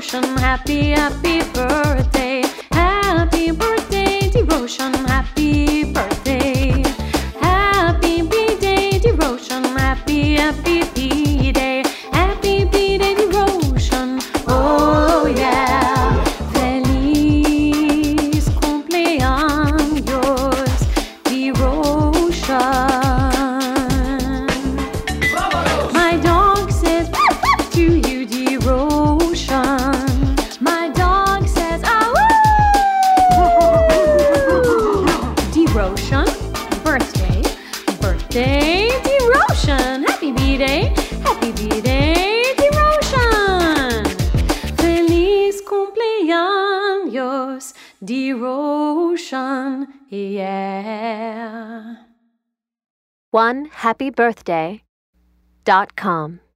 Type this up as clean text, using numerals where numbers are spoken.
Devotion. Happy, happy birthday. Happy birthday, Devotion. Happy birthday. Happy B-Day, Devotion. Happy, happy B-Day. Happy B-Day, Devotion. Oh yeah. Feliz cumpleaños, Devotion. My dog says to you, Devotion. My dog says, ah, Devotion, birthday, birthday, Devotion. Happy B-Day, happy B-Day, Devotion. Feliz cumpleaños, Devotion, yeah. OneHappyBirthday.com